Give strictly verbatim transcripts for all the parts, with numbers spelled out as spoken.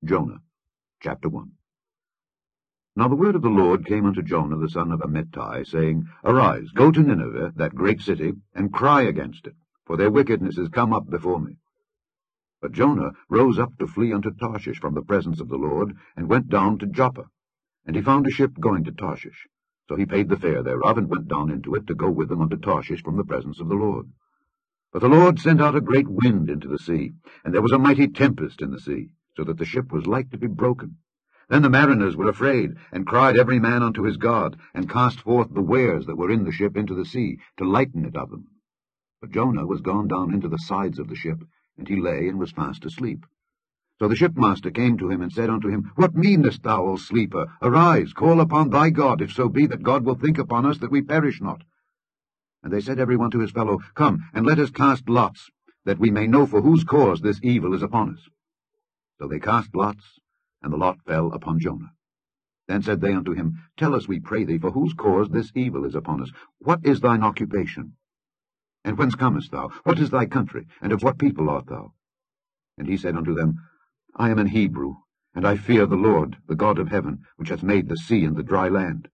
Jonah, chapter one. Now the word of the Lord came unto Jonah the son of Amittai, saying, Arise, go to Nineveh, that great city, and cry against it, for their wickedness is come up before me. But Jonah rose up to flee unto Tarshish from the presence of the Lord, and went down to Joppa. And he found a ship going to Tarshish. So he paid the fare thereof, and went down into it to go with them unto Tarshish from the presence of the Lord. But the Lord sent out a great wind into the sea, and there was a mighty tempest in the sea, so that the ship was like to be broken. Then the mariners were afraid, and cried every man unto his God, and cast forth the wares that were in the ship into the sea, to lighten it of them. But Jonah was gone down into the sides of the ship, and he lay and was fast asleep. So the shipmaster came to him, and said unto him, What meanest thou, O sleeper? Arise, call upon thy God, if so be that God will think upon us, that we perish not. And they said every one to his fellow, Come, and let us cast lots, that we may know for whose cause this evil is upon us. So they cast lots, and the lot fell upon Jonah. Then said they unto him, Tell us, we pray thee, for whose cause this evil is upon us. What is thine occupation? And whence comest thou? What is thy country? And of what people art thou? And he said unto them, I am an Hebrew, and I fear the Lord, the God of heaven, which hath made the sea and the dry land.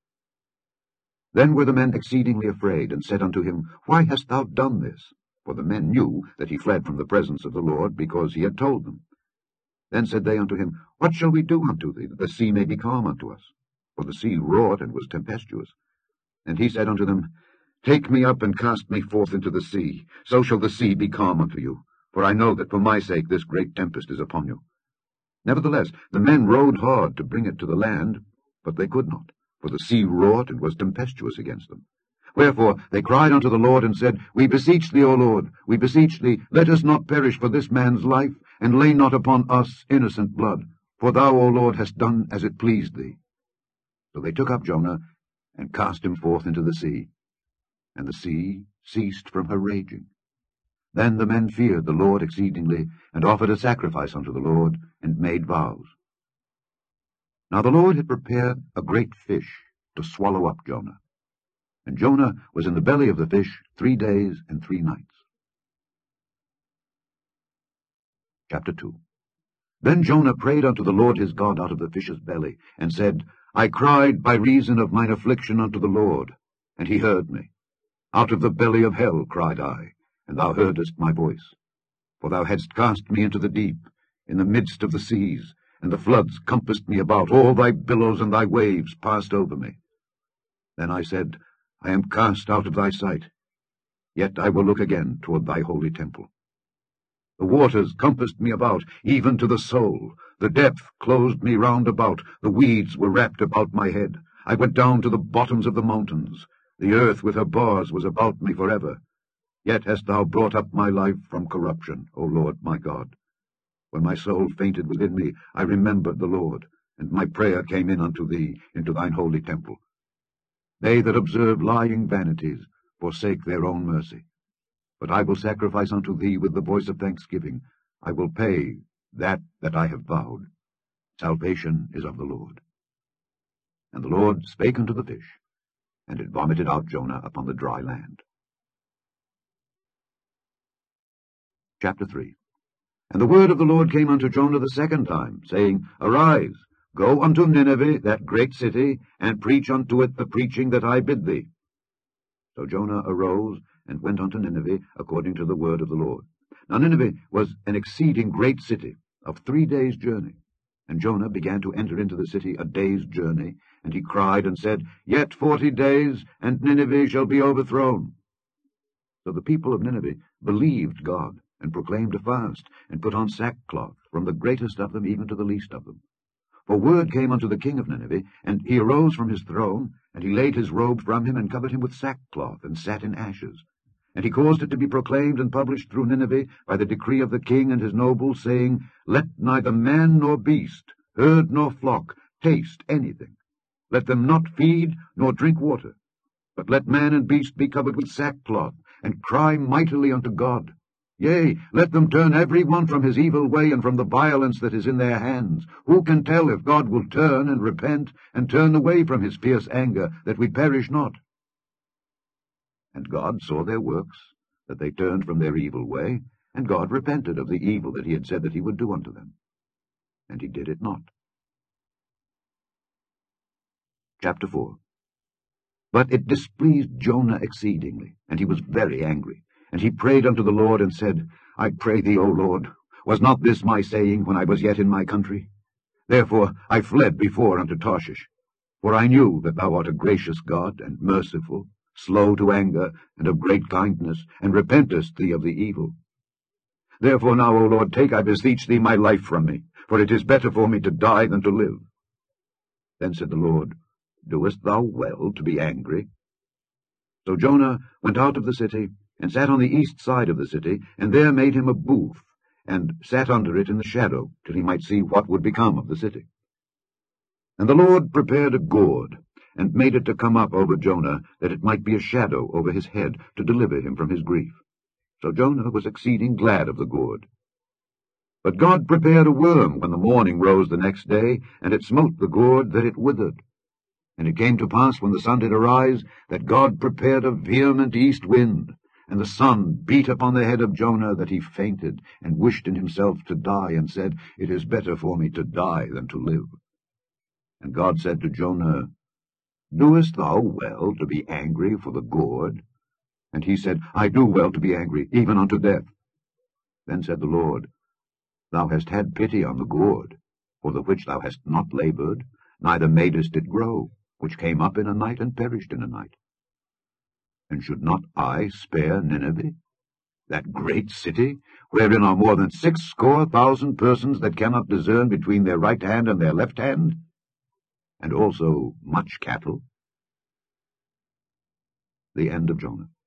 Then were the men exceedingly afraid, and said unto him, Why hast thou done this? For the men knew that he fled from the presence of the Lord, because he had told them. Then said they unto him, What shall we do unto thee, that the sea may be calm unto us? For the sea roared and was tempestuous. And he said unto them, Take me up and cast me forth into the sea, so shall the sea be calm unto you. For I know that for my sake this great tempest is upon you. Nevertheless the men rowed hard to bring it to the land, but they could not, for the sea roared and was tempestuous against them. Wherefore they cried unto the Lord, and said, We beseech thee, O Lord, we beseech thee, let us not perish for this man's life, and lay not upon us innocent blood. For thou, O Lord, hast done as it pleased thee. So they took up Jonah, and cast him forth into the sea. And the sea ceased from her raging. Then the men feared the Lord exceedingly, and offered a sacrifice unto the Lord, and made vows. Now the Lord had prepared a great fish to swallow up Jonah. And Jonah was in the belly of the fish three days and three nights. Chapter two. Then Jonah prayed unto the Lord his God out of the fish's belly, and said, I cried by reason of mine affliction unto the Lord, and he heard me. Out of the belly of hell cried I, and thou heardest my voice. For thou hadst cast me into the deep, in the midst of the seas, and the floods compassed me about, all thy billows and thy waves passed over me. Then I said, I am cast out of thy sight, yet I will look again toward thy holy temple. The waters compassed me about, even to the soul. The depth closed me round about. The weeds were wrapped about my head. I went down to the bottoms of the mountains. The earth with her bars was about me forever. Yet hast thou brought up my life from corruption, O Lord my God. When my soul fainted within me, I remembered the Lord, and my prayer came in unto thee, into thine holy temple. They that observe lying vanities forsake their own mercy. But I will sacrifice unto thee with the voice of thanksgiving. I will pay that that I have vowed. Salvation is of the Lord. And the Lord spake unto the fish, and it vomited out Jonah upon the dry land. Chapter three. And the word of the Lord came unto Jonah the second time, saying, Arise, go unto Nineveh, that great city, and preach unto it the preaching that I bid thee. So Jonah arose, and went unto Nineveh, according to the word of the Lord. Now Nineveh was an exceeding great city, of three days' journey. And Jonah began to enter into the city a day's journey, and he cried and said, Yet forty days, and Nineveh shall be overthrown. So the people of Nineveh believed God, and proclaimed a fast, and put on sackcloth, from the greatest of them even to the least of them. For word came unto the king of Nineveh, and he arose from his throne, and he laid his robe from him, and covered him with sackcloth, and sat in ashes. And he caused it to be proclaimed and published through Nineveh by the decree of the king and his nobles, saying, Let neither man nor beast, herd nor flock, taste anything. Let them not feed nor drink water, but let man and beast be covered with sackcloth, and cry mightily unto God. Yea, let them turn every one from his evil way, and from the violence that is in their hands. Who can tell if God will turn and repent, and turn away from his fierce anger, that we perish not? And God saw their works, that they turned from their evil way, and God repented of the evil that he had said that he would do unto them. and he did it not. Chapter four. But it displeased Jonah exceedingly, and he was very angry. And he prayed unto the Lord, and said, I pray thee, O Lord, was not this my saying when I was yet in my country? Therefore I fled before unto Tarshish. For I knew that thou art a gracious God, and merciful, slow to anger, and of great kindness, and repentest thee of the evil. Therefore now, O Lord, take, I beseech thee, my life from me, for it is better for me to die than to live. Then said the Lord, Doest thou well to be angry? So Jonah went out of the city, and sat on the east side of the city, and there made him a booth, and sat under it in the shadow, till he might see what would become of the city. And the Lord prepared a gourd, and made it to come up over Jonah, that it might be a shadow over his head, to deliver him from his grief. So Jonah was exceeding glad of the gourd. But God prepared a worm when the morning rose the next day, and it smote the gourd, that it withered. And it came to pass, when the sun did arise, that God prepared a vehement east wind, and the sun beat upon the head of Jonah, that he fainted, and wished in himself to die, and said, It is better for me to die than to live. And God said to Jonah, Doest thou well to be angry for the gourd? And he said, I do well to be angry, even unto death. Then said the Lord, Thou hast had pity on the gourd, for the which thou hast not laboured, neither madest it grow, which came up in a night, and perished in a night. And should not I spare Nineveh, that great city, wherein are more than six score thousand persons that cannot discern between their right hand and their left hand, and also much cattle? The end of Jonah.